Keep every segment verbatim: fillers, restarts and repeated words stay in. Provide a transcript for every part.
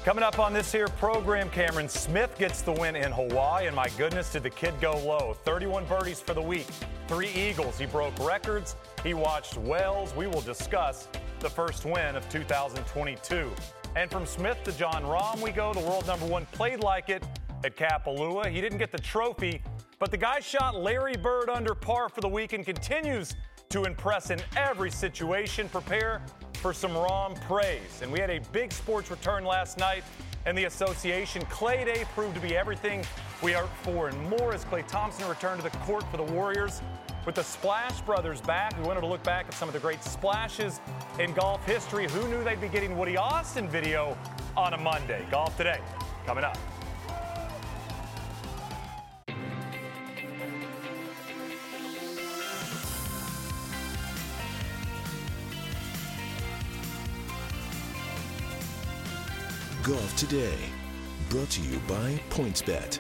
Coming up on this here program, Cameron Smith gets the win in Hawaii, and my goodness, did the kid go low. thirty-one birdies for the week, three eagles. He broke records. He watched whales. We will discuss the first win of two thousand twenty-two. And from Smith to Jon Rahm, we go. The world number one played like it at Kapalua. He didn't get the trophy, but the guy shot Larry Bird under par for the week and continues to impress in every situation. Prepare for some Rahm praise. And we had a big sports return last night in the association. Clay Day proved to be everything we are for and more as Klay Thompson returned to the court for the Warriors. With the Splash Brothers back, we wanted to look back at some of the great splashes in golf history. Who knew they'd be getting Woody Austin video on a Monday? Golf Today, coming up. Golf Today, brought to you by PointsBet.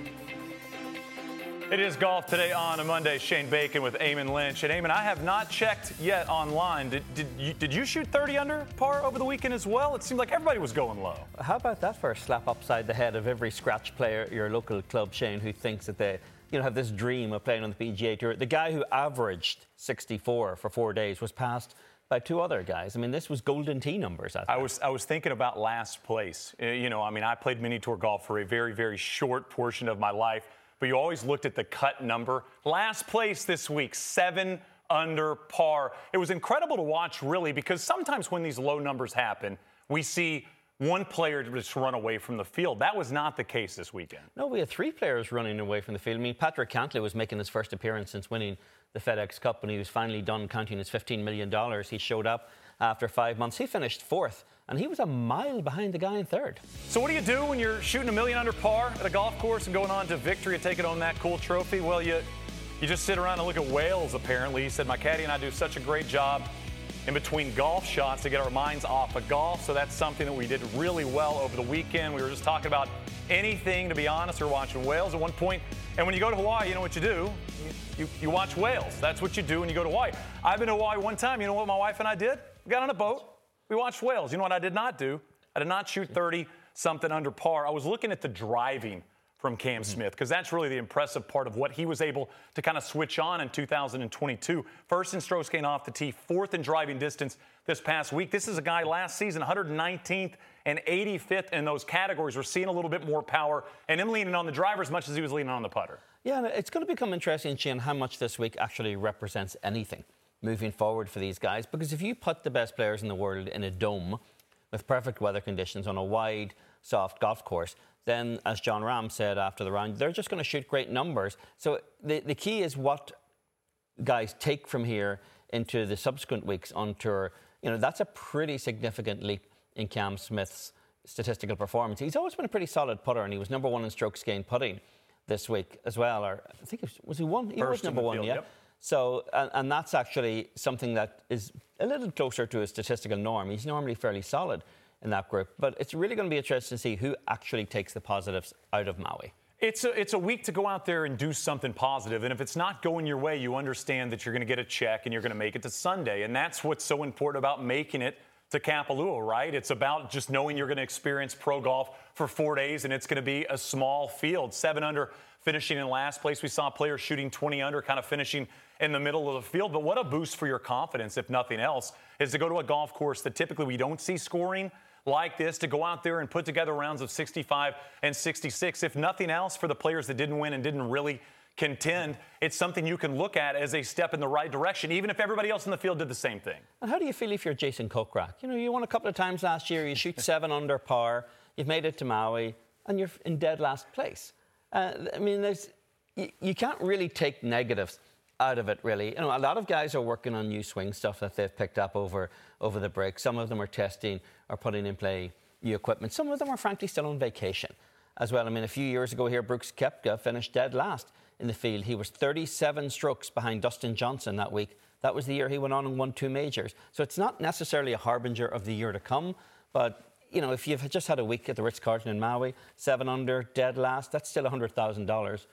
It is Golf Today on a Monday. Shane Bacon with Eamon Lynch. And Eamon, I have not checked yet online. Did, did, you, did you shoot thirty under par over the weekend as well? It seemed like everybody was going low. How about that for a slap upside the head of every scratch player at your local club, Shane, who thinks that they you know, have this dream of playing on the P G A Tour? The guy who averaged sixty-four for four days was passed by two other guys. I mean, this was golden tee numbers. I, I was I was thinking about last place. You know, I mean, I played mini tour golf for a very, very short portion of my life, but you always looked at the cut number. Last place this week, seven under par. It was incredible to watch, really, because sometimes when these low numbers happen, we see one player just run away from the field. That was not the case this weekend. No, we had three players running away from the field. I mean, Patrick Cantlay was making his first appearance since winning the FedEx Cup, and he was finally done counting his fifteen million dollars. He showed up after five months. He finished fourth, and he was a mile behind the guy in third. So what do you do when you're shooting a million under par at a golf course and going on to victory and taking home that cool trophy? Well, you you just sit around and look at whales, apparently. He said, my caddy and I do such a great job in between golf shots to get our minds off of golf. So that's something that we did really well over the weekend. We were just talking about anything, to be honest. We were watching whales at one point. And when you go to Hawaii, you know what you do? You, you watch whales. That's what you do when you go to Hawaii. I've been to Hawaii one time. You know what my wife and I did? We got on a boat. We watched whales. You know what I did not do? I did not shoot thirty-something under par. I was looking at the driving from Cam Smith, because that's really the impressive part of what he was able to kind of switch on in two thousand twenty-two. First in strokes gained off the tee, fourth in driving distance this past week. This is a guy last season, one hundred nineteenth and eighty-fifth in those categories. We're seeing a little bit more power, and him leaning on the driver as much as he was leaning on the putter. Yeah, and it's going to become interesting, Shane, how much this week actually represents anything moving forward for these guys. Because if you put the best players in the world in a dome with perfect weather conditions on a wide, soft golf course, then, as Jon Rahm said after the round, they're just going to shoot great numbers. So the, the key is what guys take from here into the subsequent weeks on tour. You know, that's a pretty significant leap in Cam Smith's statistical performance. He's always been a pretty solid putter, and he was number one in strokes gained putting this week as well. Or I think it was, was he one? He First was number one, field, yeah. Yep. So, and, and that's actually something that is a little closer to his statistical norm. He's normally fairly solid in that group. But it's really going to be interesting to see who actually takes the positives out of Maui. It's a, it's a week to go out there and do something positive. And if it's not going your way, you understand that you're going to get a check and you're going to make it to Sunday. And that's what's so important about making it to Kapalua, right? It's about just knowing you're going to experience pro golf for four days, and it's going to be a small field. Seven under, finishing in last place. We saw players shooting twenty under, kind of finishing in the middle of the field. But what a boost for your confidence, if nothing else, is to go to a golf course that typically we don't see scoring like this, to go out there and put together rounds of sixty-five and sixty-six. If nothing else, for the players that didn't win and didn't really contend, it's something you can look at as a step in the right direction, even if everybody else in the field did the same thing. And how do you feel if you're Jason Kokrak? You know, you won a couple of times last year, you shoot seven under par, you've made it to Maui, and you're in dead last place. Uh, I mean, there's, you, you can't really take negatives out of it, really. You know, a lot of guys are working on new swing stuff that they've picked up over, over the break. Some of them are testing or putting in play new equipment. Some of them are, frankly, still on vacation as well. I mean, a few years ago here, Brooks Koepka finished dead last in the field. He was thirty-seven strokes behind Dustin Johnson that week. That was the year he went on and won two majors. So it's not necessarily a harbinger of the year to come, but you know, if you've just had a week at the Ritz-Carlton in Maui, seven under, dead last, that's still one hundred thousand dollars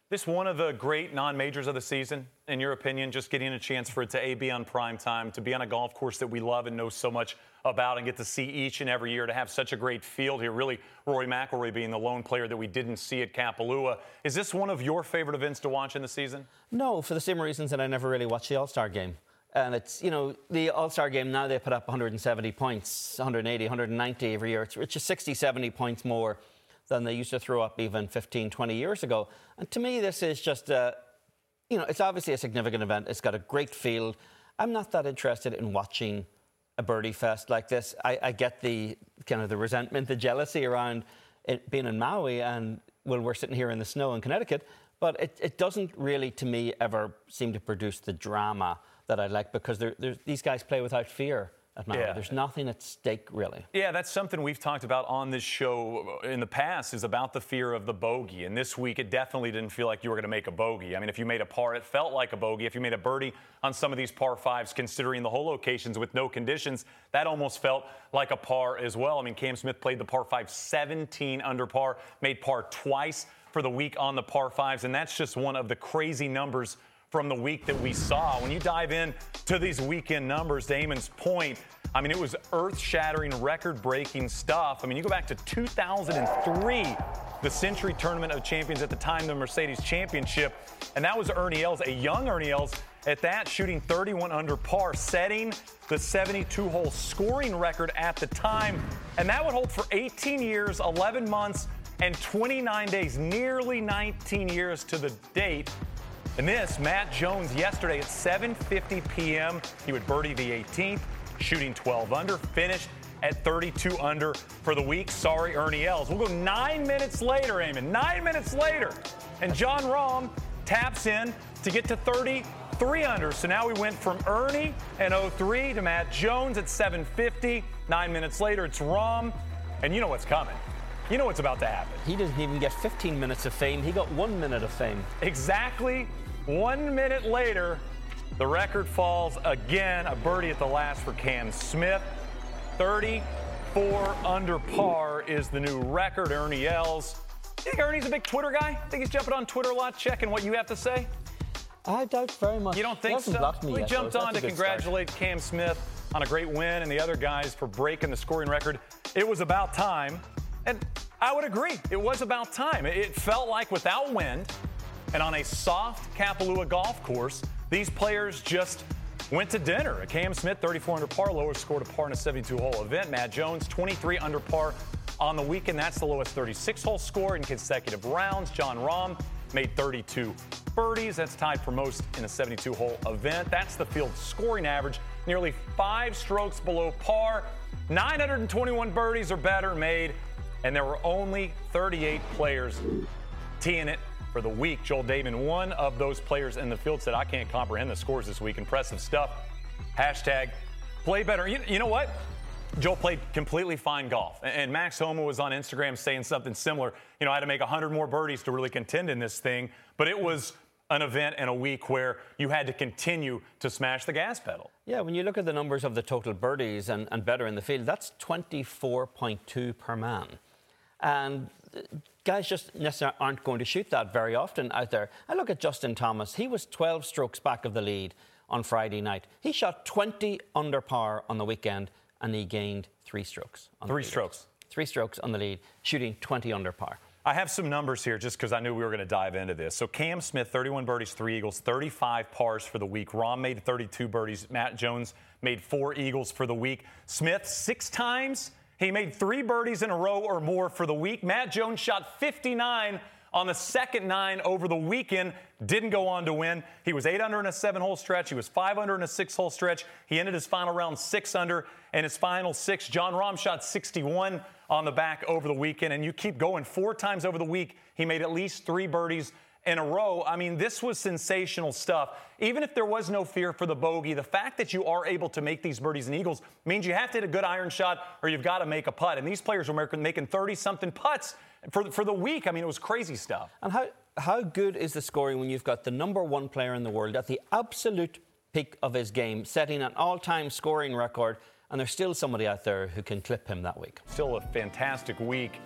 This one of the great non-majors of the season, in your opinion, just getting a chance for it to A, be on prime time, to be on a golf course that we love and know so much about and get to see each and every year, to have such a great field here. Really, Rory McIlroy being the lone player that we didn't see at Kapalua. Is this one of your favorite events to watch in the season? No, for the same reasons that I never really watched the All-Star game. And it's, you know, the All-Star game now, they put up one hundred seventy points, one hundred eighty, one hundred ninety every year. It's, it's just sixty, seventy points more than they used to throw up even fifteen, twenty years ago. And to me, this is just, a, you know, it's obviously a significant event. It's got a great field. I'm not that interested in watching a birdie fest like this. I, I get the kind of the resentment, the jealousy around it being in Maui, and, well, we're sitting here in the snow in Connecticut. But it, it doesn't really, to me, ever seem to produce the drama that I like, because they're, they're, these guys play without fear at Maui. Yeah. There's nothing at stake, really. Yeah, that's something we've talked about on this show in the past, is about the fear of the bogey. And this week, it definitely didn't feel like you were going to make a bogey. I mean, if you made a par, it felt like a bogey. If you made a birdie on some of these par fives, considering the whole locations with no conditions, that almost felt like a par as well. I mean, Cam Smith played the par five seventeen under par, made par twice for the week on the par fives, and that's just one of the crazy numbers from the week that we saw. When you dive in to these weekend numbers, Damon's point, I mean, it was earth-shattering, record-breaking stuff. I mean, you go back to two thousand three, the Century Tournament of Champions, at the time the Mercedes Championship, and that was Ernie Els, a young Ernie Els at that, shooting thirty-one under par, setting the seventy-two hole scoring record at the time, and that would hold for eighteen years, eleven months, and twenty-nine days, nearly nineteen years to the date. And this, Matt Jones, yesterday at seven fifty p.m., he would birdie the eighteenth, shooting twelve under, finished at thirty-two under for the week. Sorry, Ernie Els. We'll go nine minutes later, Eamon, nine minutes later, and Jon Rahm taps in to get to thirty-three under. So now we went from Ernie at oh three to Matt Jones at seven fifty. Nine minutes later, it's Rahm, and you know what's coming. You know what's about to happen. He doesn't even get fifteen minutes of fame. He got one minute of fame. Exactly one minute later, the record falls again. A birdie at the last for Cam Smith. thirty-four under par is the new record. Ernie Els. You think Ernie's a big Twitter guy? Think he's jumping on Twitter a lot, checking what you have to say? I doubt very much. You don't think he so? Me we yet, jumped though. on to congratulate start. Cam Smith on a great win and the other guys for breaking the scoring record. It was about time. And I would agree. It was about time. It felt like without wind and on a soft Kapalua golf course, these players just went to dinner. Cam Smith, thirty-four under par, lowest scored a par in a seventy-two hole event. Matt Jones, twenty-three under par on the weekend. That's the lowest thirty-six hole score in consecutive rounds. Jon Rahm made thirty-two birdies. That's tied for most in a seventy-two hole event. That's the field scoring average, nearly five strokes below par. nine hundred twenty-one birdies or better made, and there were only thirty-eight players teeing it for the week. Joel Dahmen, one of those players in the field, said, I can't comprehend the scores this week. Impressive stuff. Hashtag play better. You, you know what? Joel played completely fine golf. And Max Homa was on Instagram saying something similar. You know, I had to make one hundred more birdies to really contend in this thing. But it was an event and a week where you had to continue to smash the gas pedal. Yeah, when you look at the numbers of the total birdies and, and better in the field, that's twenty-four point two per man. And guys just necessarily aren't going to shoot that very often out there. I look at Justin Thomas. He was twelve strokes back of the lead on Friday night. He shot twenty under par on the weekend, and he gained three strokes. On Three the lead. strokes. Three strokes on the lead, shooting twenty under par. I have some numbers here just because I knew we were going to dive into this. So Cam Smith, thirty-one birdies, three eagles, thirty-five pars for the week. Rahm made thirty-two birdies. Matt Jones made four eagles for the week. Smith, six times. He made three birdies in a row or more for the week. Matt Jones shot fifty-nine on the second nine over the weekend. Didn't go on to win. He was eight under in a seven-hole stretch. He was five under in a six-hole stretch. He ended his final round six under in his final six. Jon Rahm shot sixty-one on the back over the weekend. And you keep going. Four times over the week, he made at least three birdies in a row. I mean, this was sensational stuff. Even if there was no fear for the bogey, the fact that you are able to make these birdies and eagles means you have to hit a good iron shot or you've got to make a putt. And these players were making thirty-something putts for, for the week. I mean, it was crazy stuff. And how, how good is the scoring when you've got the number one player in the world at the absolute peak of his game, setting an all-time scoring record, and there's still somebody out there who can clip him that week? Still a fantastic week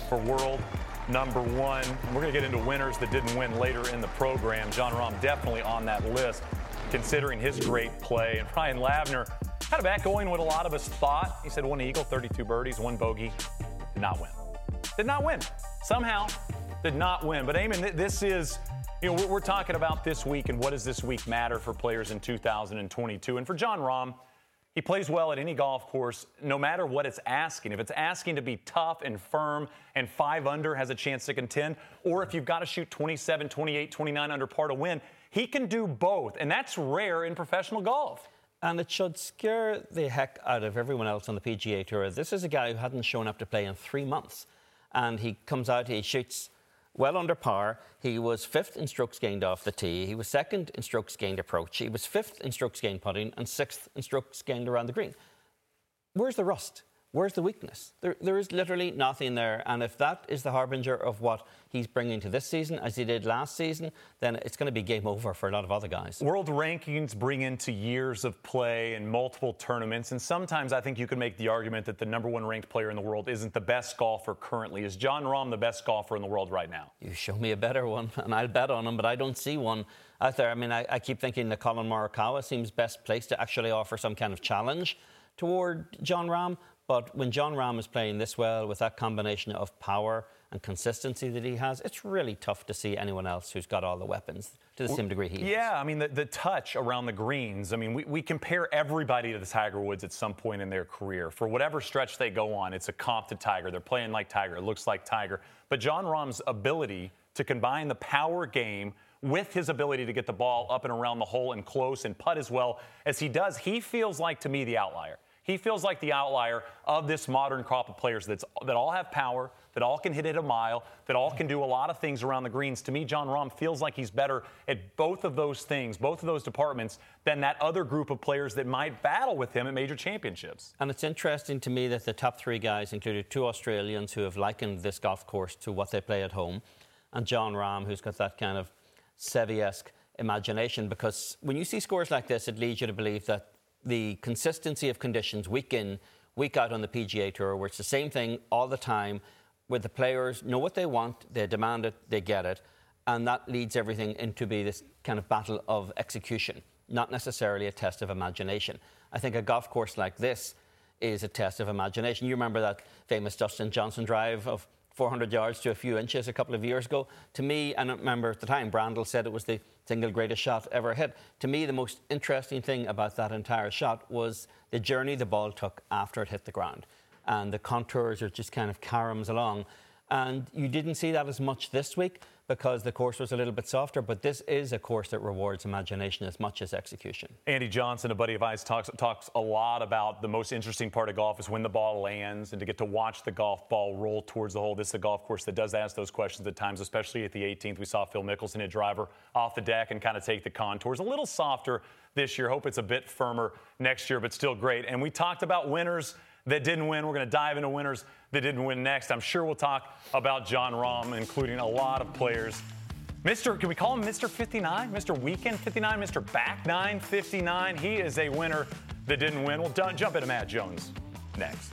for world number one. We're going to get into winners that didn't win later in the program. Jon Rahm definitely on that list, considering his great play. And Ryan Lavner kind of echoing what a lot of us thought. He said one eagle, thirty-two birdies, one bogey. Did not win. Did not win. Somehow did not win. But, Eamon, this is, you know, we're talking about this week and what does this week matter for players in two thousand twenty-two. And for Jon Rahm, he plays well at any golf course, no matter what it's asking. If it's asking to be tough and firm and five under has a chance to contend, or if you've got to shoot twenty-seven, twenty-eight, twenty-nine under par to win, he can do both. And that's rare in professional golf. And it should scare the heck out of everyone else on the P G A Tour. This is a guy who hadn't shown up to play in three months. And he comes out, he shoots well under par. He was fifth in strokes gained off the tee. He was second in strokes gained approach. He was fifth in strokes gained putting and sixth in strokes gained around the green. Where's the rust? Where's the weakness? There, there is literally nothing there. And if that is the harbinger of what he's bringing to this season, as he did last season, then it's going to be game over for a lot of other guys. World rankings bring into years of play and multiple tournaments. And sometimes I think you can make the argument that the number one ranked player in the world isn't the best golfer currently. Is Jon Rahm the best golfer in the world right now? You show me a better one, and I'll bet on him, but I don't see one out there. I mean, I, I keep thinking that Colin Morikawa seems best placed to actually offer some kind of challenge toward Jon Rahm. But when Jon Rahm is playing this well with that combination of power and consistency that he has, it's really tough to see anyone else who's got all the weapons to the same degree he has. Yeah, I mean, the, the touch around the greens. I mean, we, we compare everybody to the Tiger Woods at some point in their career. For whatever stretch they go on, it's a comp to Tiger. They're playing like Tiger. It looks like Tiger. But Jon Rahm's ability to combine the power game with his ability to get the ball up and around the hole and close and putt as well as he does, he feels like, to me, the outlier. He feels like the outlier of this modern crop of players that's, that all have power, that all can hit it a mile, that all can do a lot of things around the greens. To me, Jon Rahm feels like he's better at both of those things, both of those departments, than that other group of players that might battle with him at major championships. And it's interesting to me that the top three guys included two Australians who have likened this golf course to what they play at home, and Jon Rahm, who's got that kind of Seve-esque imagination, because when you see scores like this, it leads you to believe that the consistency of conditions week in, week out on the P G A Tour, where it's the same thing all the time, where the players know what they want, they demand it, they get it, and that leads everything into be this kind of battle of execution, not necessarily a test of imagination. I think a golf course like this is a test of imagination. You remember that famous Dustin Johnson drive of four hundred yards to a few inches a couple of years ago? To me, and I remember at the time, Brandel said it was the single greatest shot ever hit. To me, the most interesting thing about that entire shot was the journey the ball took after it hit the ground. And the contours are just kind of caroms along. And you didn't see that as much this week because the course was a little bit softer, but this is a course that rewards imagination as much as execution. Andy Johnson, a buddy of ours, talks, talks a lot about the most interesting part of golf is when the ball lands and to get to watch the golf ball roll towards the hole. This is a golf course that does ask those questions at times, especially at the eighteenth. We saw Phil Mickelson hit driver off the deck and kind of take the contours. A little softer this year. Hope it's a bit firmer next year, but still great. And we talked about winners that didn't win. We're going to dive into winners that didn't win next. I'm sure we'll talk about Jon Rahm, including a lot of players. Mister, can we call him Mister fifty-nine? Mister Weekend fifty-nine? Mister Back nine fifty-nine? He is a winner that didn't win. We'll d- jump into Matt Jones next.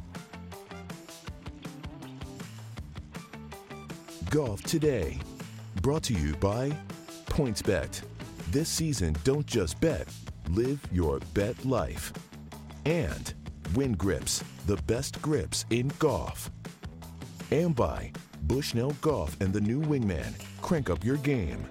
Golf Today, brought to you by PointsBet. This season, don't just bet, live your bet life. And Win Grips, the best grips in golf. And by Bushnell Golf and the new Wingman. Crank up your game.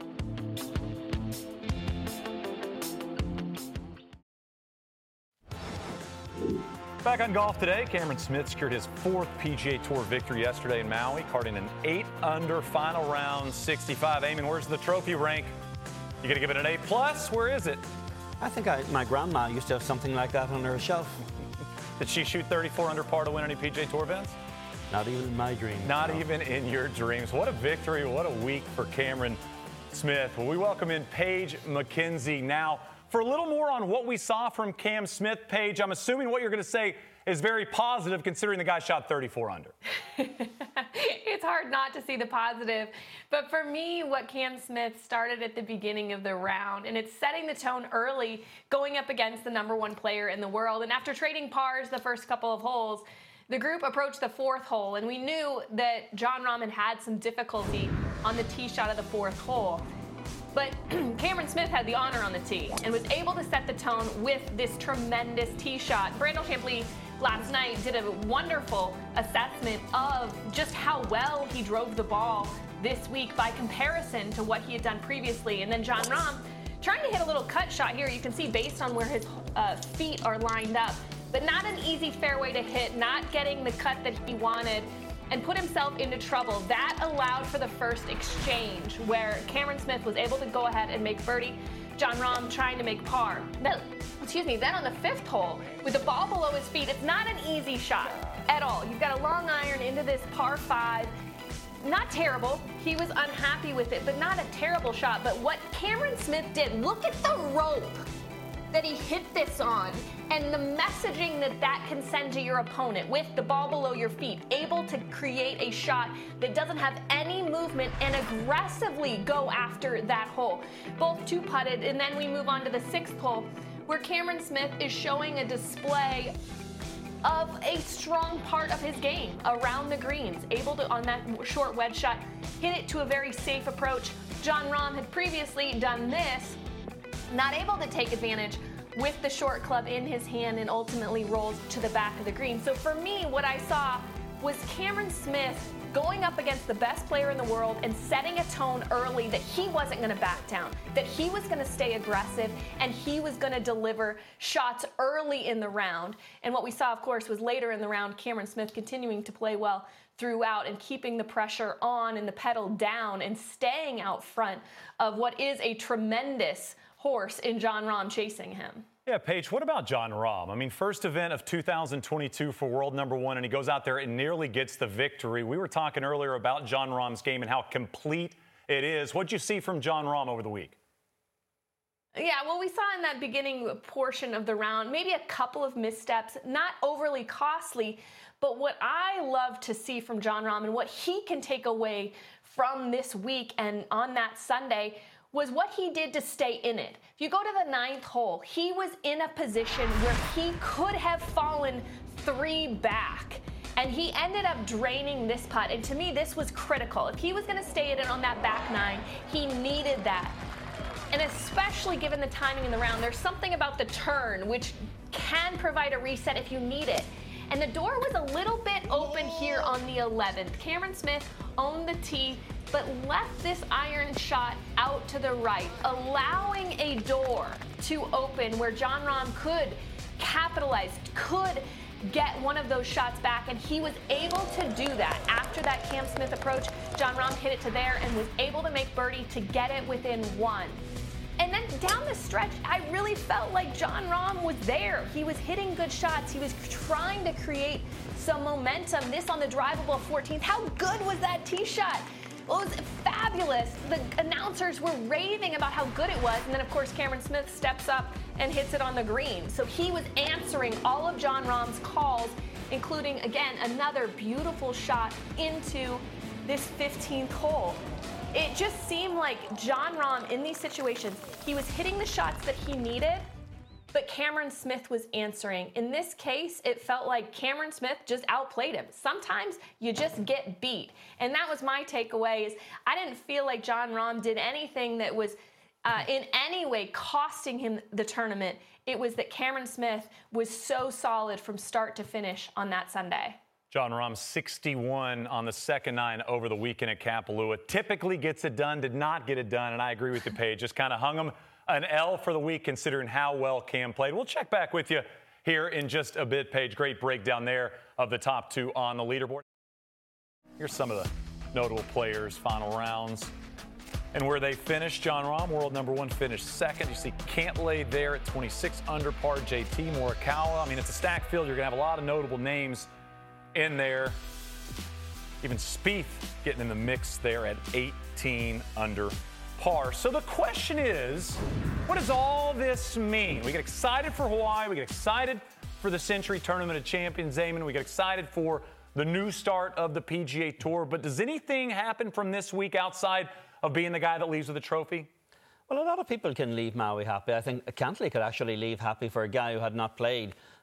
Back on Golf Today, Cameron Smith secured his fourth P G A Tour victory yesterday in Maui, carding an eight under final round sixty-five. Eamon, where's the trophy rank? You gonna give it an A plus? Where is it? I think I, my grandma used to have something like that on her shelf. Did she shoot thirty-four under par to win any P G A Tour events? Not even in my dreams. Not no. even in your dreams. What a victory. What a week for Cameron Smith. Well, we welcome in Paige McKenzie now for a little more on what we saw from Cam Smith. Paige, I'm assuming what you're going to say is very positive considering the guy shot thirty-four under. It's hard not to see the positive. But for me, what Cam Smith started at the beginning of the round, and it's setting the tone early, going up against the number one player in the world. And after trading pars the first couple of holes, The group approached the fourth hole, and we knew that Jon Rahm had had some difficulty on the tee shot of the fourth hole. But Cameron Smith had the honor on the tee and was able to set the tone with this tremendous tee shot. Brandel Chambly last night did a wonderful assessment of just how well he drove the ball this week by comparison to what he had done previously. And then Jon Rahm trying to hit a little cut shot here. You can see based on where his uh, feet are lined up, but not an easy fairway to hit, not getting the cut that he wanted, and put himself into trouble. That allowed for the first exchange where Cameron Smith was able to go ahead and make birdie. Jon Rahm trying to make par. Then, excuse me, then on the fifth hole, with the ball below his feet, it's not an easy shot at all. You've got a long iron into this par five. Not terrible. He was unhappy with it, but not a terrible shot. But what Cameron Smith did, look at the rope that he hit this on and the messaging that that can send to your opponent with the ball below your feet, able to create a shot that doesn't have any movement and aggressively go after that hole. Both two putted, and then we move on to the sixth hole where Cameron Smith is showing a display of a strong part of his game around the greens, able to, on that short wedge shot, hit it to a very safe approach. Jon Rahm had previously done this, not able to take advantage with the short club in his hand, and ultimately rolls to the back of the green. So for me, what I saw was Cameron Smith going up against the best player in the world and setting a tone early that he wasn't going to back down, that he was going to stay aggressive, and he was going to deliver shots early in the round. And what we saw, of course, was later in the round, Cameron Smith continuing to play well throughout and keeping the pressure on and the pedal down and staying out front of what is a tremendous horse in Jon Rahm chasing him. Yeah, Paige, what about Jon Rahm? I mean, first event of two thousand twenty-two for world number one, and he goes out there and nearly gets the victory. We were talking earlier about Jon Rahm's game and how complete it is. What'd you see from Jon Rahm over the week? Yeah, well, we saw in that beginning portion of the round, maybe a couple of missteps, not overly costly, but what I love to see from Jon Rahm and what he can take away from this week and on that Sunday was what he did to stay in it. If you go to the ninth hole, he was in a position where he could have fallen three back, and he ended up draining this putt. And to me, this was critical. If he was going to stay in it on that back nine, he needed that. And especially given the timing in the round, there's something about the turn which can provide a reset if you need it. And the door was a little bit open here on the eleventh. Cameron Smith owned the tee, but left this iron shot out to the right, allowing a door to open where Jon Rahm could capitalize, could get one of those shots back, and he was able to do that. After that Cam Smith approach, Jon Rahm hit it to there and was able to make birdie to get it within one. And then down the stretch, I really felt like Jon Rahm was there. He was hitting good shots. He was trying to create some momentum. This on the drivable fourteenth. How good was that tee shot? Well, it was fabulous. The announcers were raving about how good it was. And then, of course, Cameron Smith steps up and hits it on the green. So he was answering all of Jon Rahm's calls, including, again, another beautiful shot into this fifteenth hole. It just seemed like Jon Rahm in these situations, he was hitting the shots that he needed, but Cameron Smith was answering. In this case, it felt like Cameron Smith just outplayed him. Sometimes you just get beat. And that was my takeaway, is I didn't feel like Jon Rahm did anything that was uh, in any way costing him the tournament. It was that Cameron Smith was so solid from start to finish on that Sunday. Jon Rahm, sixty-one on the second nine over the weekend at Kapalua. Typically gets it done, did not get it done, and I agree with you, Paige. Just kind of hung him an L for the week considering how well Cam played. We'll check back with you here in just a bit, Paige. Great breakdown there of the top two on the leaderboard. Here's some of the notable players, final rounds, and where they finished. Jon Rahm, world number one, finished second. You see Cantlay there at twenty-six under par. J T Morikawa. I mean, it's a stacked field. You're going to have a lot of notable names in there. Even Spieth getting in the mix there at eighteen under par. So the question is, what does all this mean? We get excited for Hawaii. We get excited for the Century Tournament of Champions, Eamon. We get excited for the new start of the P G A Tour. But does anything happen from this week outside of being the guy that leaves with a trophy? Well, a lot of people can leave Maui happy. I think Cantlay could actually leave happy for a guy who had not played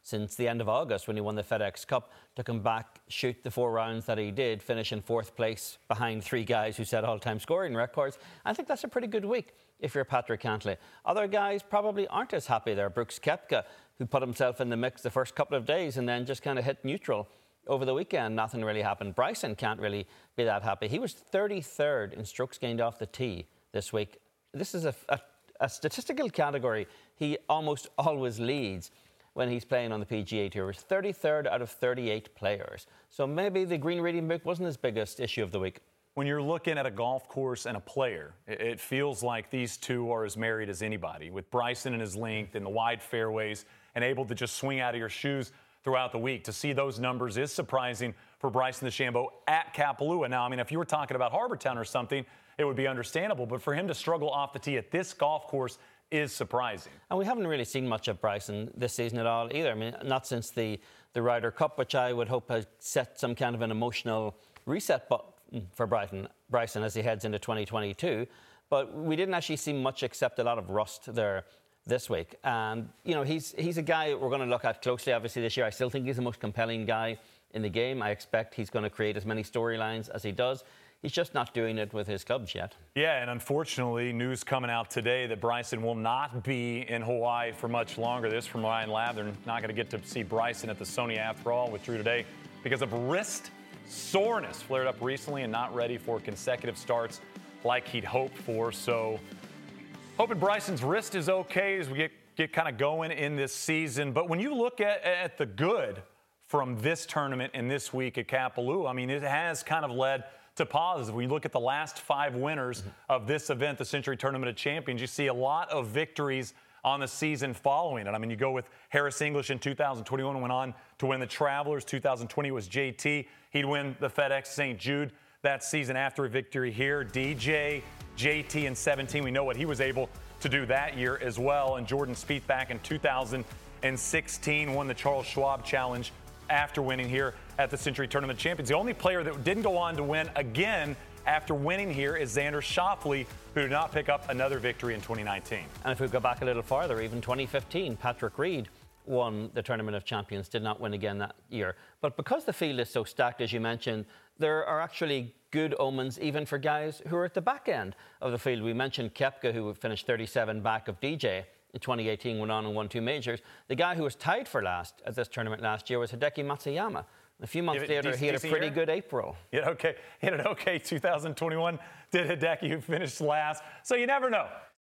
since the end of August when he won the FedEx Cup, to come back, shoot the four rounds that he did, finish in fourth place behind three guys who set all-time scoring records. I think that's a pretty good week if you're Patrick Cantlay. Other guys probably aren't as happy there. Brooks Koepka, who put himself in the mix the first couple of days and then just kind of hit neutral over the weekend. Nothing really happened. Bryson can't really be that happy. He was thirty-third in strokes gained off the tee this week. This is a, a, a statistical category he almost always leads when he's playing on the P G A Tour. He's thirty-third out of thirty-eight players. So maybe the green reading book wasn't his biggest issue of the week. When you're looking at a golf course and a player, it feels like these two are as married as anybody, with Bryson and his length and the wide fairways and able to just swing out of your shoes throughout the week. To see those numbers is surprising for Bryson DeChambeau at Kapalua. Now, I mean, if you were talking about Harbour Town or something, it would be understandable. But for him to struggle off the tee at this golf course is surprising. And we haven't really seen much of Bryson this season at all either. I mean, not since the, the Ryder Cup, which I would hope has set some kind of an emotional reset button for Bryson, Bryson as he heads into twenty twenty-two. But we didn't actually see much except a lot of rust there this week. And, you know, he's he's a guy we're going to look at closely, obviously, this year. I still think he's the most compelling guy in the game. I expect he's going to create as many storylines as he does. He's just not doing it with his clubs yet. Yeah, and unfortunately, news coming out today that Bryson will not be in Hawaii for much longer. This from Ryan Ladd. They're not going to get to see Bryson at the Sony after all, withdrew today because of wrist soreness. Flared up recently and not ready for consecutive starts like he'd hoped for. So hoping Bryson's wrist is okay as we get, get kind of going in this season. But when you look at, at the good from this tournament and this week at Kapalua, I mean, it has kind of led to positive. When you look at the last five winners mm-hmm. of this event, the Century Tournament of Champions, you see a lot of victories on the season following it. I mean, you go with Harris English in two thousand twenty-one, went on to win the Travelers. two thousand twenty was J T. He'd win the FedEx Saint Jude that season after a victory here. D J, J T in seventeen, we know what he was able to do that year as well. And Jordan Spieth back in two thousand sixteen won the Charles Schwab Challenge after winning here at the Century Tournament Champions. The only player that didn't go on to win again after winning here is Xander Schauffele, who did not pick up another victory in twenty nineteen. And if we go back a little farther, even twenty fifteen, Patrick Reed won the Tournament of Champions, did not win again that year. But because the field is so stacked, as you mentioned, there are actually good omens even for guys who are at the back end of the field. We mentioned Koepka, who finished thirty-seven back of D J in twenty eighteen, went on and won two majors. The guy who was tied for last at this tournament last year was Hideki Matsuyama. A few months later, decent, he had a pretty year? good April. He had, okay, he had an okay two thousand twenty-one, did Hideki, who finished last. So you never know.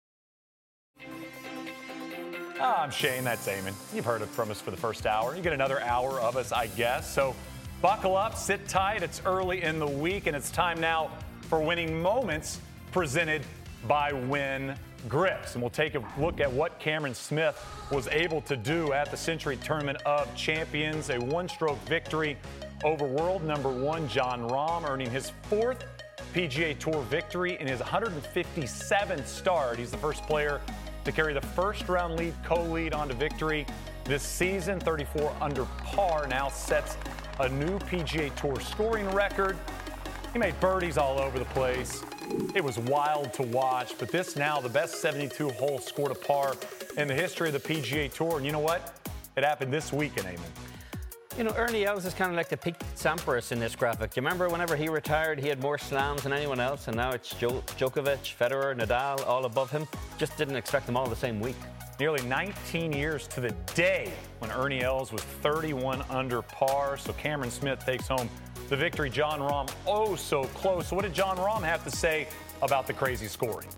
Oh, I'm Shane, that's Eamon. You've heard it from us for the first hour. You get another hour of us, I guess. So buckle up, sit tight. It's early in the week, and it's time now for Winning Moments, presented by Win Grips. And we'll take a look at what Cameron Smith was able to do at the Century Tournament of Champions. A one-stroke victory over world number one Jon Rahm, earning his fourth P G A Tour victory in his one hundred fifty-seventh start. He's the first player to carry the first-round lead co-lead onto victory this season. thirty-four under par, now sets a new P G A Tour scoring record. He made birdies all over the place. It was wild to watch, but this now the best seventy-two hole scored a par in the history of the P G A Tour. And you know what? It happened this weekend, Eamon. You know, Ernie Els is kind of like the Pete Sampras in this graphic. Do you remember whenever he retired, he had more slams than anyone else, and now it's jo- Djokovic, Federer, Nadal, all above him. Just didn't expect them all the same week. Nearly nineteen years to the day when Ernie Els was thirty-one under par. So Cameron Smith takes home the victory. Jon Rahm, oh so close. So what did Jon Rahm have to say about the crazy scoring?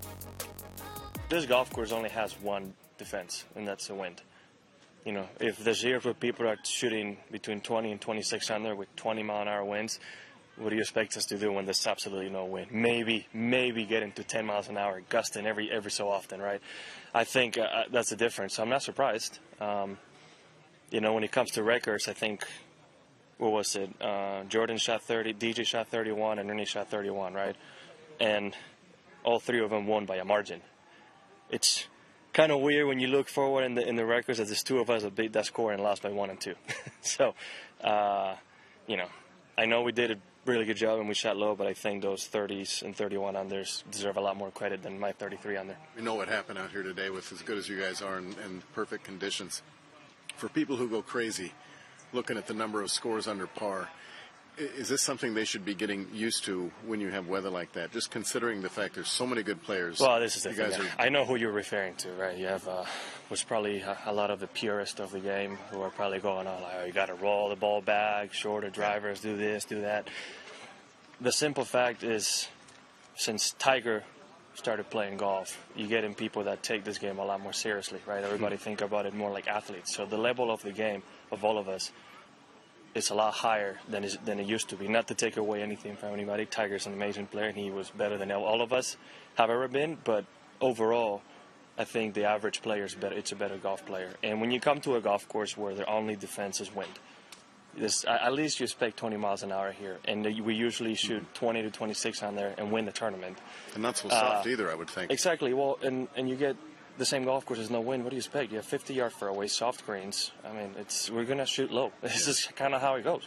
This golf course only has one defense, and that's the wind. You know, if there's years where people are shooting between twenty and twenty-six under with twenty mile an hour winds, what do you expect us to do when there's absolutely no wind? Maybe, maybe get into ten miles an hour, gusting every every so often, right? I think uh, that's the difference. So I'm not surprised. Um, you know, when it comes to records, I think, what was it? Uh, Jordan shot thirty, D J shot thirty-one, and Ernie shot thirty-one, right? And all three of them won by a margin. It's kind of weird when you look forward in the in the records that there's two of us that beat that score and lost by one and two. so, uh, you know, I know we did a really good job and we shot low, but I think those thirties and thirty-one unders deserve a lot more credit than my thirty-three under. We know what happened out here today with as good as you guys are in, in perfect conditions. for people who go crazy looking at the number of scores under par, is this something they should be getting used to when you have weather like that? Just considering the fact there's so many good players. Well, this is the you thing. guys are... I know who you're referring to, right? You have uh, was probably a, a lot of the purists of the game who are probably going on like, oh, you got to roll the ball back, shorter drivers, do this, do that. The simple fact is, since Tiger started playing golf, you get in people that take this game a lot more seriously, right? Everybody mm-hmm. think about it more like athletes. So the level of the game of all of us, it's a lot higher than it, than it used to be. Not to take away anything from anybody. Tiger's an amazing player, and he was better than all of us have ever been. But overall, I think the average player is better. It's a better golf player. And when you come to a golf course where their only defense is wind, this, at least you expect twenty miles an hour here. And we usually shoot twenty to twenty-six on there and win the tournament. And not so soft uh, either, I would think. Exactly. Well, and, and you get the same golf course, there's no wind. What do you expect? You have fifty yard fairway, soft greens. I mean, it's we're going to shoot low. This yeah. is kind of how it goes.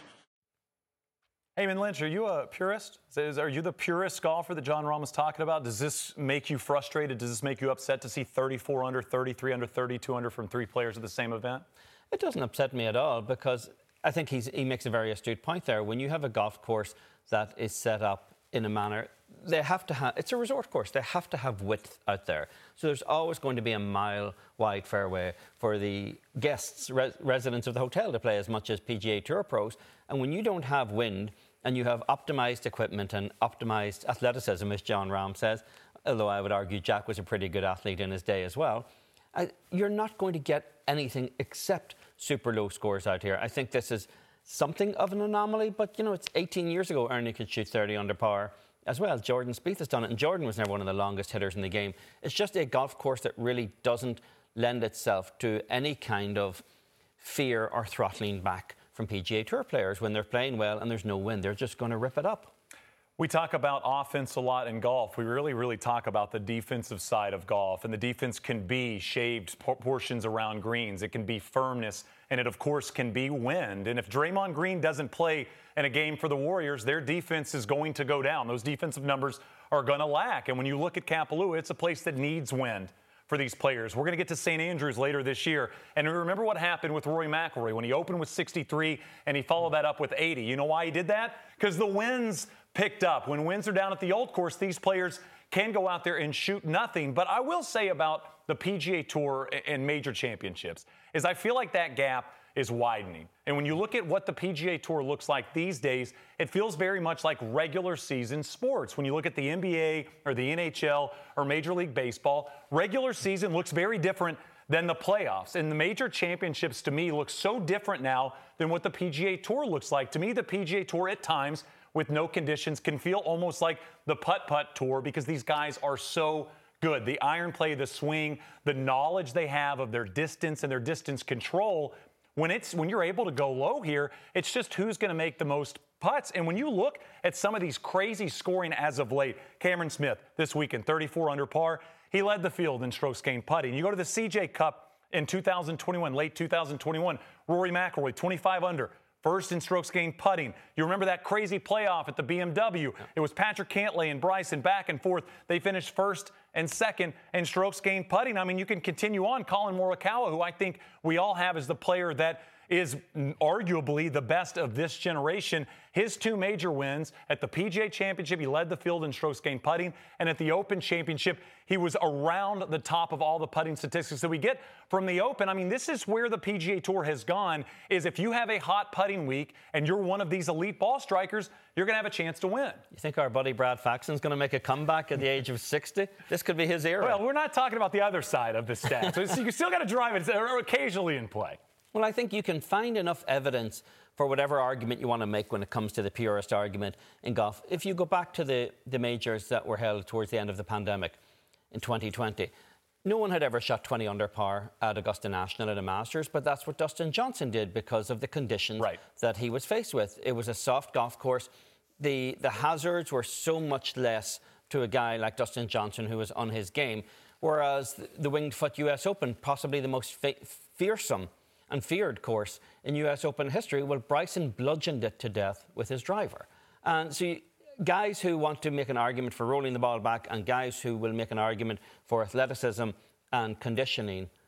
Eamon Lynch, are you a purist? Is, are you the purist golfer that Jon Rahm was talking about? Does this make you frustrated? Does this make you upset to see thirty-four under, thirty-three under, thirty-two under from three players at the same event? It doesn't upset me at all because I think he's, he makes a very astute point there. When you have a golf course that is set up in a manner, they have to have, it's a resort course, they have to have width out there. So there's always going to be a mile wide fairway for the guests, res, residents of the hotel to play as much as P G A Tour pros. And when you don't have wind and you have optimised equipment and optimised athleticism, as Jon Rahm says, although I would argue Jack was a pretty good athlete in his day as well, I, you're not going to get anything except super low scores out here. I think this is something of an anomaly, but, you know, it's eighteen years ago Ernie could shoot thirty under par as well. Jordan Spieth has done it, and Jordan was never one of the longest hitters in the game. It's just a golf course that really doesn't lend itself to any kind of fear or throttling back from P G A Tour players. When they're playing well and there's no wind, they're just going to rip it up. We talk about offense a lot in golf. We really, really talk about the defensive side of golf. And the defense can be shaved portions around greens. It can be firmness. And it, of course, can be wind. And if Draymond Green doesn't play in a game for the Warriors, their defense is going to go down. Those defensive numbers are going to lack. And when you look at Kapalua, it's a place that needs wind for these players. We're going to get to Saint Andrews later this year. And remember what happened with Rory McIlroy when he opened with sixty-three and he followed that up with eighty. You know why he did that? Because the winds picked up. When winds are down at the old course, these players can go out there and shoot nothing. But I will say about the P G A Tour and major championships is I feel like that gap is widening. And when you look at what the P G A Tour looks like these days, it feels very much like regular season sports. When you look at the N B A or the N H L or Major League Baseball, regular season looks very different than the playoffs. And the major championships, to me, look so different now than what the P G A Tour looks like. To me, the P G A Tour at times, with no conditions, can feel almost like the putt-putt tour because these guys are so good. The iron play, the swing, the knowledge they have of their distance and their distance control. When it's when you're able to go low here, it's just who's going to make the most putts. And when you look at some of these crazy scoring as of late, Cameron Smith this weekend, thirty-four under par, he led the field in strokes gained putting. You go to the C J Cup in two thousand twenty-one, late two thousand twenty-one, Rory McIlroy, twenty-five under, first in strokes gained putting. You remember that crazy playoff at the B M W. It was Patrick Cantlay and Bryson back and forth. They finished first and second in strokes gained putting. I mean, you can continue on. Colin Morikawa, who I think we all have as the player that is arguably the best of this generation. His two major wins at the P G A Championship, he led the field in strokes gained putting, and at the Open Championship, he was around the top of all the putting statistics that we get from the Open. I mean, this is where the P G A Tour has gone, is if you have a hot putting week and you're one of these elite ball strikers, you're going to have a chance to win. You think our buddy Brad Faxon's going to make a comeback at the age of sixty? This could be his era. Well, we're not talking about the other side of the stats. So you still got to drive it occasionally in play. Well, I think you can find enough evidence for whatever argument you want to make when it comes to the purist argument in golf. If you go back to the, the majors that were held towards the end of the pandemic in twenty twenty, no one had ever shot twenty under par at Augusta National at a Masters, but that's what Dustin Johnson did because of the conditions right. that he was faced with. It was a soft golf course. The, the hazards were so much less to a guy like Dustin Johnson who was on his game, whereas the Winged Foot U S Open, possibly the most fe- fearsome and feared course in U S Open history, well, Bryson bludgeoned it to death with his driver. And so you, guys who want to make an argument for rolling the ball back and guys who will make an argument for athleticism and conditioning,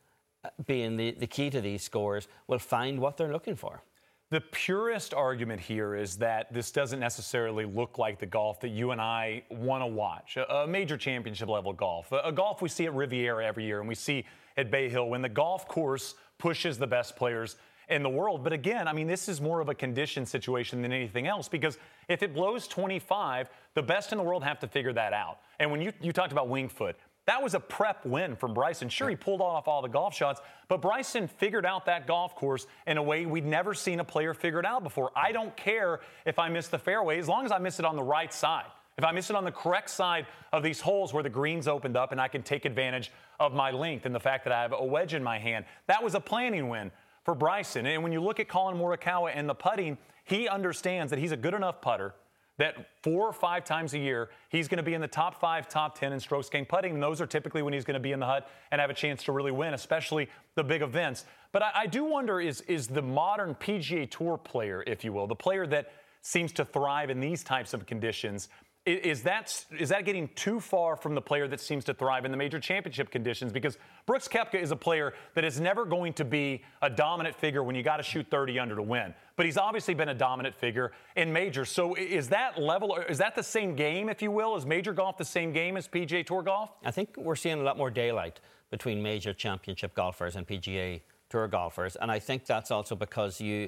being the, the key to these scores, will find what they're looking for. The purest argument here is that this doesn't necessarily look like the golf that you and I want to watch, a, a major championship level golf, a, a golf we see at Riviera every year and we see at Bay Hill when the golf course pushes the best players in the world. But again, I mean, this is more of a condition situation than anything else, because if it blows twenty-five, the best in the world have to figure that out. And when you, you talked about Winged Foot, that was a prep win from Bryson. Sure, he pulled off all the golf shots, but Bryson figured out that golf course in a way we'd never seen a player figure it out before. I don't care if I miss the fairway, as long as I miss it on the right side. If I miss it on the correct side of these holes where the greens opened up and I can take advantage of my length and the fact that I have a wedge in my hand, that was a planning win for Bryson. And when you look at Colin Morikawa and the putting, he understands that he's a good enough putter that four or five times a year, he's going to be in the top five, top ten in strokes gained putting. And those are typically when he's going to be in the hut and have a chance to really win, especially the big events. But I, I do wonder, is, is the modern P G A Tour player, if you will, the player that seems to thrive in these types of conditions, is that, is that getting too far from the player that seems to thrive in the major championship conditions? Because Brooks Koepka is a player that is never going to be a dominant figure when you got to shoot thirty under to win. But he's obviously been a dominant figure in majors. So is that level, is that the same game, if you will? Is major golf the same game as P G A Tour golf? I think we're seeing a lot more daylight between major championship golfers and P G A Tour golfers. And I think that's also because you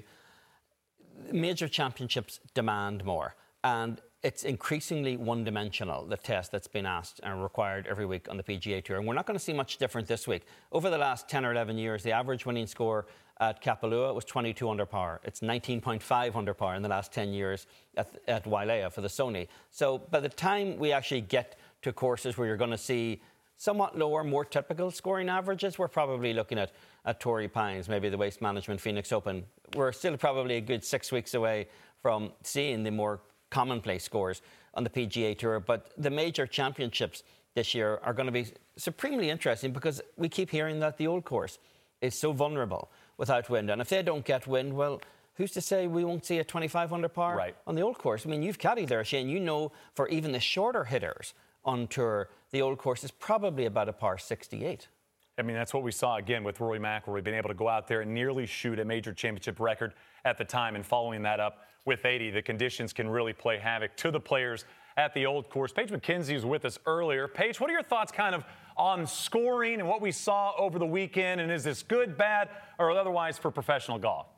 major championships demand more. And it's increasingly one-dimensional, the test that's been asked and required every week on the P G A Tour. And we're not going to see much different this week. Over the last ten or eleven years, the average winning score at Kapalua was twenty-two under par. It's nineteen point five under par in the last ten years at, at Wailea for the Sony. So by the time we actually get to courses where you're going to see somewhat lower, more typical scoring averages, we're probably looking at, at Torrey Pines, maybe the Waste Management Phoenix Open. We're still probably a good six weeks away from seeing the more commonplace scores on the P G A Tour. But the major championships this year are going to be supremely interesting because we keep hearing that the old course is so vulnerable without wind. And if they don't get wind, well, who's to say we won't see a twenty-five under par right on the old course? I mean, you've caddied there, Shane. You know, for even the shorter hitters on tour, the old course is probably about a par sixty-eight. I mean, that's what we saw again with Rory McIlroy, being able to go out there and nearly shoot a major championship record at the time, and following that up with eighty. The conditions can really play havoc to the players at the old course. Paige McKenzie was with us earlier. Paige, what are your thoughts kind of on scoring and what we saw over the weekend? And is this good, bad, or otherwise for professional golf?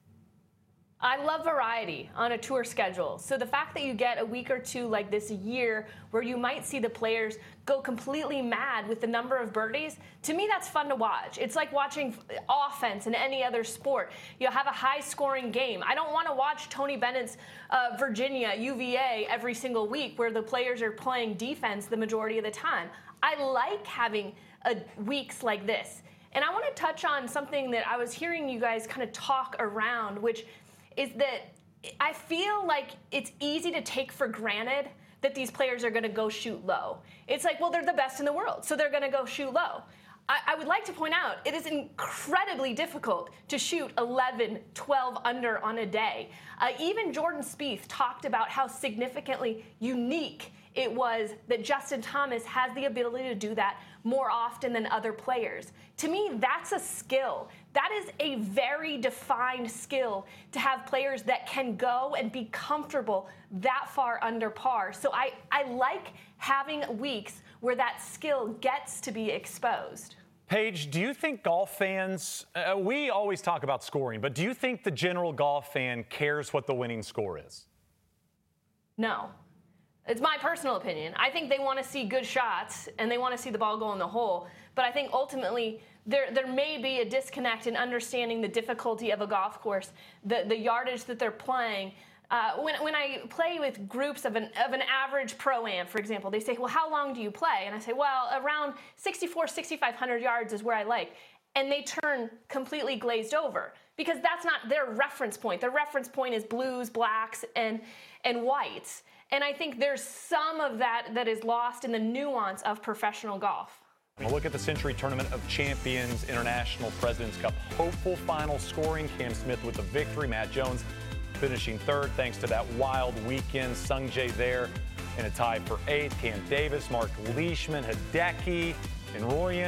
I love variety on a tour schedule. So the fact that you get a week or two like this a year where you might see the players go completely mad with the number of birdies, to me that's fun to watch. It's like watching offense in any other sport. You have a high-scoring game. I don't want to watch Tony Bennett's uh, Virginia, U V A every single week where the players are playing defense the majority of the time. I like having a, weeks like this. And I want to touch on something that I was hearing you guys kind of talk around, which is that I feel like it's easy to take for granted that these players are going to go shoot low. It's like, well, they're the best in the world, so they're going to go shoot low. I, I would like to point out, it is incredibly difficult to shoot eleven, twelve under on a day. Uh, even Jordan Spieth talked about how significantly unique it was that Justin Thomas has the ability to do that more often than other players. To me, that's a skill. That is a very defined skill to have players that can go and be comfortable that far under par. So I, I like having weeks where that skill gets to be exposed. Paige, do you think golf fans, uh, we always talk about scoring, but do you think the general golf fan cares what the winning score is? No. It's my personal opinion. I think they want to see good shots and they want to see the ball go in the hole. But I think ultimately there there may be a disconnect in understanding the difficulty of a golf course, the, the yardage that they're playing. Uh, when when I play with groups of an of an average pro-am, for example, they say, well, how long do you play? And I say, well, around sixty-four, sixty-five hundred yards is where I like. And they turn completely glazed over because that's not their reference point. Their reference point is blues, blacks, and and whites. And I think there's some of that that is lost in the nuance of professional golf. We'll look at the Century Tournament of Champions International President's Cup hopeful final scoring. Cam Smith with the victory. Matt Jones finishing third thanks to that wild weekend. Sung Jae there in a tie for eighth. Cam Davis, Mark Leishman, Hideki, and Royan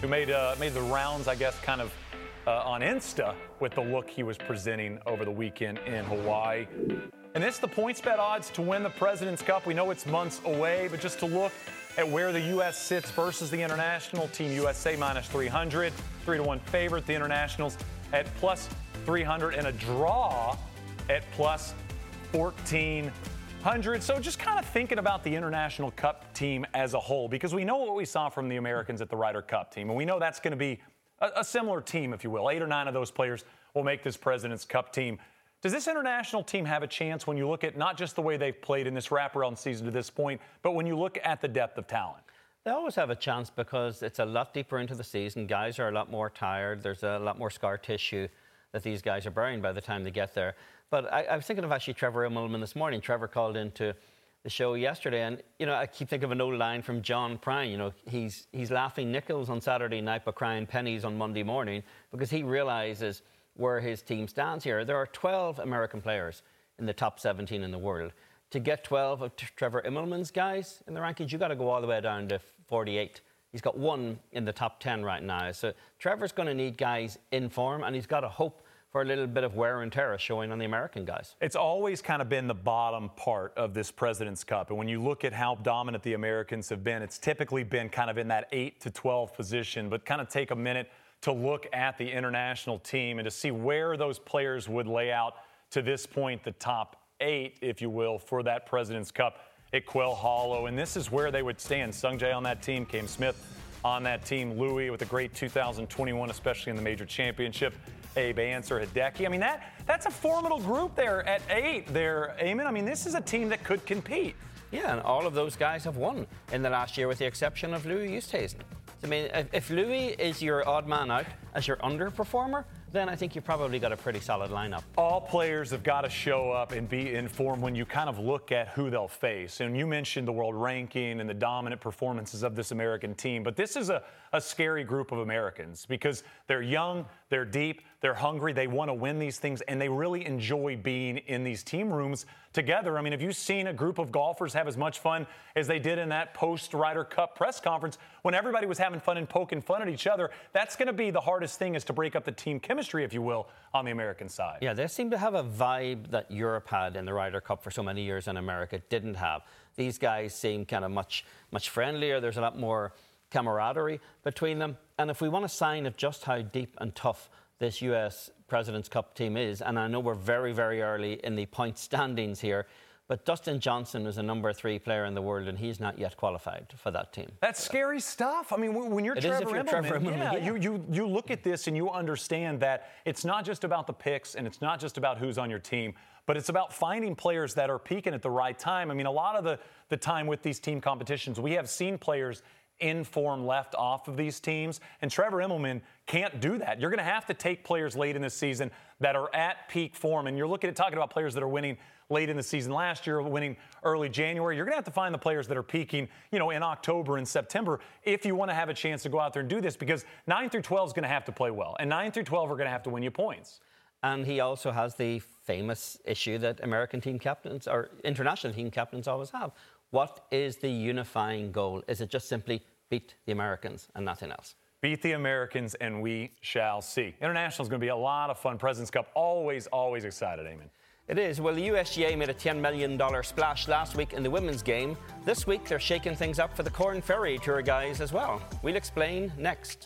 who made uh, made the rounds, I guess, kind of uh, on Insta with the look he was presenting over the weekend in Hawaii. And this is the PointsBet odds to win the President's Cup. We know it's months away, but just to look at where the U S sits versus the International, Team U S A minus three hundred, three to one favorite. The Internationals at plus three hundred, and a draw at plus fourteen hundred. So just kind of thinking about the International Cup team as a whole, because we know what we saw from the Americans at the Ryder Cup team, and we know that's going to be a, a similar team, if you will. Eight or nine of those players will make this President's Cup team. Does this international team have a chance when you look at not just the way they've played in this wraparound season to this point, but when you look at the depth of talent? They always have a chance because it's a lot deeper into the season. Guys are a lot more tired. There's a lot more scar tissue that these guys are burying by the time they get there. But I, I was thinking of actually Trevor Immelman this morning. Trevor called into the show yesterday, and, you know, I keep thinking of an old line from John Prine. You know, he's, he's laughing nickels on Saturday night but crying pennies on Monday morning, because he realizes where his team stands here. There are twelve American players in the top seventeen in the world. To get twelve of Trevor Immelman's guys in the rankings, you've got to go all the way down to forty-eight. He's got one in the top ten right now. So Trevor's going to need guys in form, and he's got to hope for a little bit of wear and tear showing on the American guys. It's always kind of been the bottom part of this President's Cup. And when you look at how dominant the Americans have been, it's typically been kind of in that eight to twelve position. But kind of take a minute to look at the international team and to see where those players would lay out to this point, the top eight, if you will, for that President's Cup at Quail Hollow. And this is where they would stand. Sungjae on that team, Cam Smith on that team, Louis with a great two thousand twenty-one, especially in the major championship, Abe Ancer, Hideki. I mean, that that's a formidable group there at eight there, Eamon. I mean, this is a team that could compete. Yeah, and all of those guys have won in the last year with the exception of Louis Oosthuizen. I mean, if Louis is your odd man out as your underperformer, then I think you've probably got a pretty solid lineup. All players have got to show up and be in form when you kind of look at who they'll face. And you mentioned the world ranking and the dominant performances of this American team. But this is a, a scary group of Americans because they're young, they're deep, they're hungry, they want to win these things, and they really enjoy being in these team rooms together. I mean, have you seen a group of golfers have as much fun as they did in that post-Ryder Cup press conference when everybody was having fun and poking fun at each other? That's going to be the hardest thing, is to break up the team chemistry, if you will, on the American side. Yeah, they seem to have a vibe that Europe had in the Ryder Cup for so many years and America didn't have. These guys seem kind of much, much friendlier. There's a lot more camaraderie between them. And if we want a sign of just how deep and tough this U S President's Cup team is, and I know we're very, very early in the point standings here, but Dustin Johnson is a number three player in the world, and he's not yet qualified for that team. That's scary stuff. I mean, when you're, Trevor, you're Immelman, Trevor Immelman, yeah, yeah. You, you, you look at this and you understand that it's not just about the picks and it's not just about who's on your team, but it's about finding players that are peaking at the right time. I mean, a lot of the, the time with these team competitions, we have seen players in form left off of these teams, and Trevor Immelman can't do that. You're going to have to take players late in the season that are at peak form, and you're looking at talking about players that are winning late in the season last year, winning early January. You're going to have to find the players that are peaking, you know, in October and September if you want to have a chance to go out there and do this, because nine through twelve is going to have to play well, and nine through twelve are going to have to win you points. And he also has the famous issue that American team captains or international team captains always have. What is the unifying goal? Is it just simply beat the Americans and nothing else? Beat the Americans and we shall see. International is going to be a lot of fun. President's Cup, always, always excited, Eamon. It is. Well, the U S G A made a ten million dollars splash last week in the women's game. This week, they're shaking things up for the Corn Ferry Tour guys as well. We'll explain next.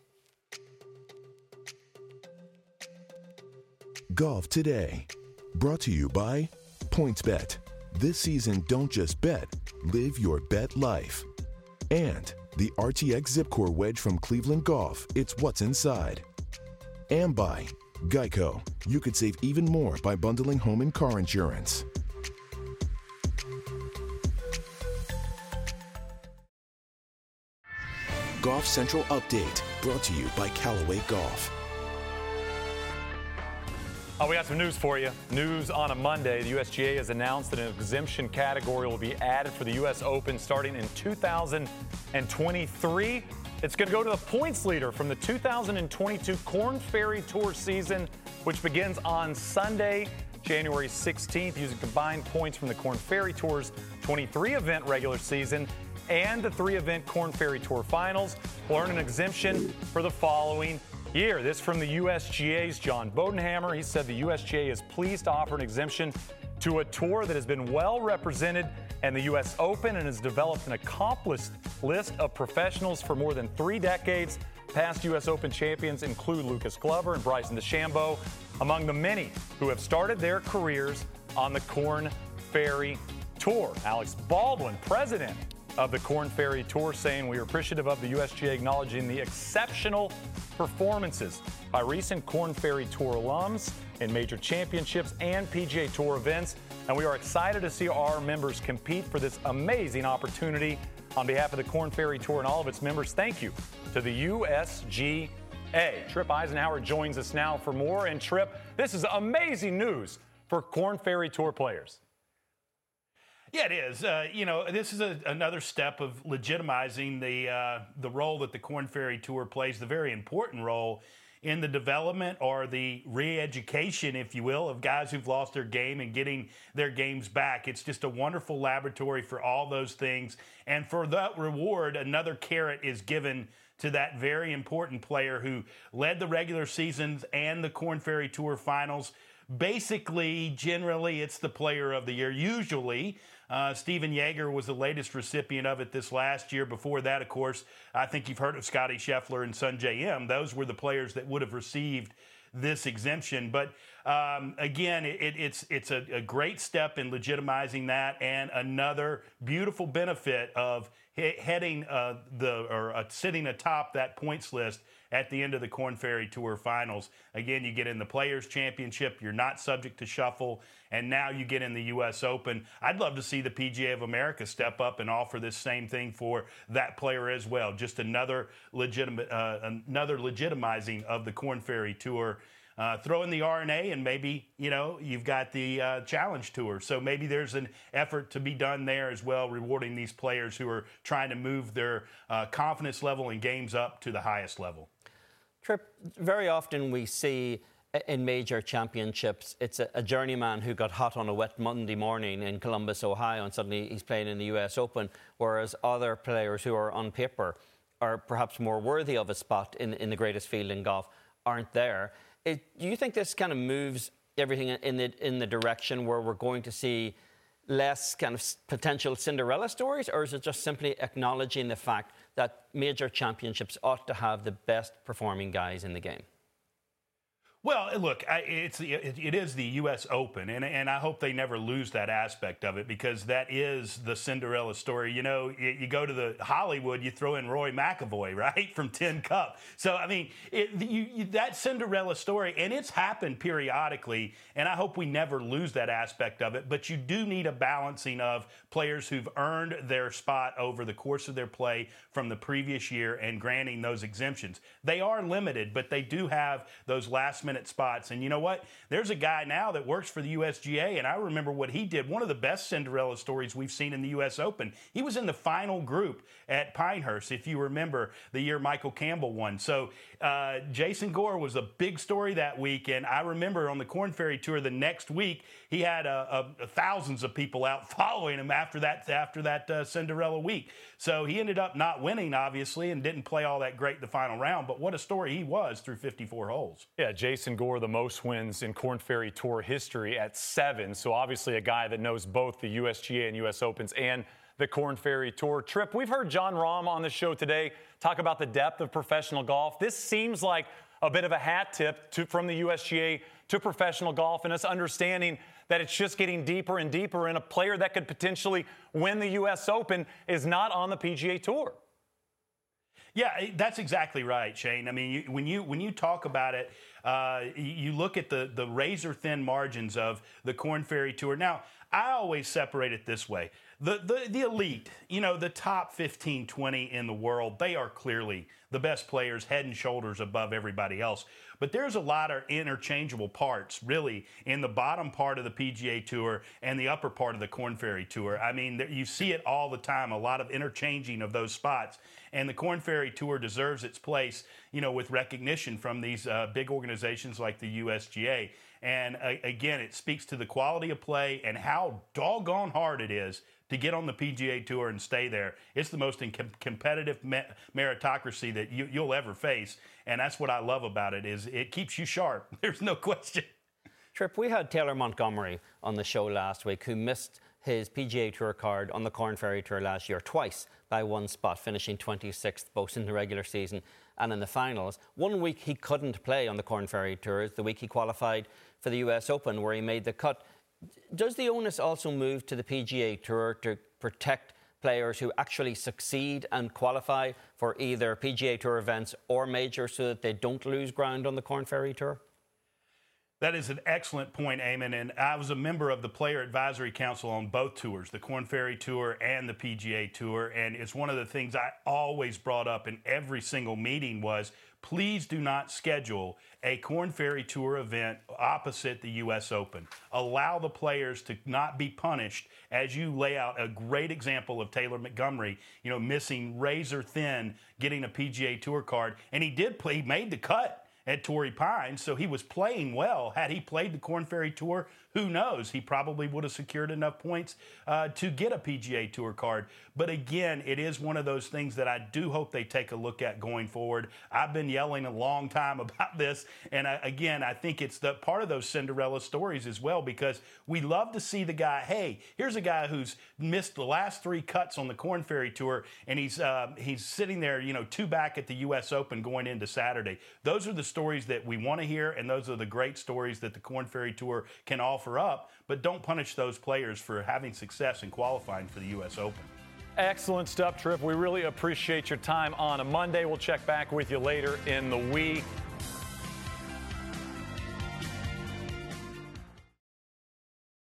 Golf Today, brought to you by PointsBet. This season, don't just bet, live your bet life. And the R T X Zipcore wedge from Cleveland Golf, it's what's inside. And by Geico, you could save even more by bundling home and car insurance. Golf Central Update, brought to you by Callaway Golf. Oh, we got some news for you. News on a Monday. The U S G A has announced that an exemption category will be added for the U S Open starting in two thousand twenty-three. It's going to go to the points leader from the two thousand twenty-two Corn Ferry Tour season, which begins on Sunday, January sixteenth, using combined points from the Corn Ferry Tour's twenty-three event regular season and the three-event Korn Ferry Tour Finals will earn an exemption for the following year. This from the U S G A's John Bodenhammer. He said the U S G A is pleased to offer an exemption to a tour that has been well represented in the U S Open and has developed an accomplished list of professionals for more than three decades. Past U S Open champions include Lucas Glover and Bryson DeChambeau, among the many who have started their careers on the Korn Ferry Tour. Alex Baldwin, president of the Korn Ferry Tour, saying we are appreciative of the U S G A acknowledging the exceptional performances by recent Korn Ferry Tour alums in major championships and P G A Tour events, and we are excited to see our members compete for this amazing opportunity. On behalf of the Korn Ferry Tour and all of its members, thank you to the U S G A. Tripp Eisenhower joins us now for more. And Tripp, this is amazing news for Korn Ferry Tour players. Yeah, it is. Uh, you know, this is a, another step of legitimizing the uh, the role that the Korn Ferry Tour plays, the very important role in the development or the re-education, if you will, of guys who've lost their game and getting their games back. It's just a wonderful laboratory for all those things. And for that reward, another carrot is given to that very important player who led the regular seasons and the Korn Ferry Tour Finals. Basically, generally, it's the player of the year. Usually, uh, Stephen Jaeger was the latest recipient of it this last year. Before that, of course, I think you've heard of Scotty Scheffler and Sungjae Im. Those were the players that would have received this exemption. But um, again, it, it's it's a, a great step in legitimizing that, and another beautiful benefit of he- heading uh, the or uh, sitting atop that points list at the end of the Korn Ferry Tour Finals. Again, you get in the Players' Championship, you're not subject to shuffle, and now you get in the U S Open. I'd love to see the P G A of America step up and offer this same thing for that player as well. Just another legitimate, uh, another legitimizing of the Korn Ferry Tour. Uh, throw in the R N A, and maybe, you know, you've got the uh, Challenge Tour. So maybe there's an effort to be done there as well, rewarding these players who are trying to move their uh, confidence level and games up to the highest level. Tripp, very often we see in major championships, it's a, a journeyman who got hot on a wet Monday morning in Columbus, Ohio, and suddenly he's playing in the U S Open, whereas other players who are on paper are perhaps more worthy of a spot in, in the greatest field in golf aren't there. It, do you think this kind of moves everything in the, in the direction where we're going to see less kind of potential Cinderella stories, or is it just simply acknowledging the fact that major championships ought to have the best performing guys in the game? Well, look, I, it's it, it is the U S Open, and and I hope they never lose that aspect of it, because that is the Cinderella story. You know, you, you go to the Hollywood, you throw in Roy McIlroy, right, from Tin Cup. So, I mean, it, you, you, that Cinderella story, and it's happened periodically, and I hope we never lose that aspect of it. But you do need a balancing of players who've earned their spot over the course of their play from the previous year and granting those exemptions. They are limited, but they do have those last-minute spots. And you know what? There's a guy now that works for the U S G A, and I remember what he did. One of the best Cinderella stories we've seen in the U S Open. He was in the final group at Pinehurst, if you remember, the year Michael Campbell won. So uh, Jason Gore was a big story that week, and I remember on the Korn Ferry Tour the next week, he had uh, uh, thousands of people out following him after that after that uh, Cinderella week. So he ended up not winning, obviously, and didn't play all that great the final round, but what a story he was through fifty-four holes. Yeah, Jason Gore, the most wins in Korn Ferry Tour history at seven. So obviously a guy that knows both the U S G A and U S Opens and the Korn Ferry Tour. Tripp, we've heard Jon Rahm on the show today talk about the depth of professional golf. This seems like a bit of a hat tip to, from the U S G A to professional golf, and us understanding that it's just getting deeper and deeper, and a player that could potentially win the U S Open is not on the P G A Tour. Yeah, that's exactly right, Shane. I mean, you, when you when you talk about it, uh, you look at the the razor thin margins of the Korn Ferry Tour. Now, I always separate it this way: the the the elite, you know, the top fifteen, twenty in the world, they are clearly the best players, head and shoulders above everybody else. But there's a lot of interchangeable parts, really, in the bottom part of the P G A Tour and the upper part of the Korn Ferry Tour. I mean, you see it all the time, a lot of interchanging of those spots. And the Korn Ferry Tour deserves its place, you know, with recognition from these uh, big organizations like the U S G A. And uh, again, it speaks to the quality of play and how doggone hard it is to get on the P G A Tour and stay there. It's the most in- competitive me- meritocracy that you, you'll ever face. And that's what I love about it, is it keeps you sharp. There's no question. Trip, we had Taylor Montgomery on the show last week, who missed his P G A Tour card on the Corn Ferry Tour last year twice by one spot, finishing twenty-sixth both in the regular season and in the finals. One week he couldn't play on the Corn Ferry Tour, the week he qualified for the U S Open, where he made the cut. Does the onus also move to the P G A Tour to protect players who actually succeed and qualify for either P G A Tour events or majors so that they don't lose ground on the Corn Ferry Tour? That is an excellent point, Eamon, and I was a member of the Player Advisory Council on both tours, the Corn Ferry Tour and the P G A Tour, and it's one of the things I always brought up in every single meeting was, please do not schedule a Corn Ferry Tour event opposite the U S Open. Allow the players to not be punished, as you lay out a great example of Taylor Montgomery, you know, missing razor thin, getting a P G A Tour card, and he did play, he made the cut at Torrey Pines, so he was playing well. Had he played the Corn Ferry Tour, who knows? He probably would have secured enough points uh, to get a P G A Tour card. But again, it is one of those things that I do hope they take a look at going forward. I've been yelling a long time about this, and I, again, I think it's the part of those Cinderella stories as well, because we love to see the guy, hey, here's a guy who's missed the last three cuts on the Corn Ferry Tour, and he's uh, he's sitting there, you know, two back at the U S Open going into Saturday. Those are the stories that we want to hear, and those are the great stories that the Corn Ferry Tour can offer up, but don't punish those players for having success in qualifying for the U S Open. Excellent stuff, Trip. We really appreciate your time on a Monday. We'll check back with you later in the week.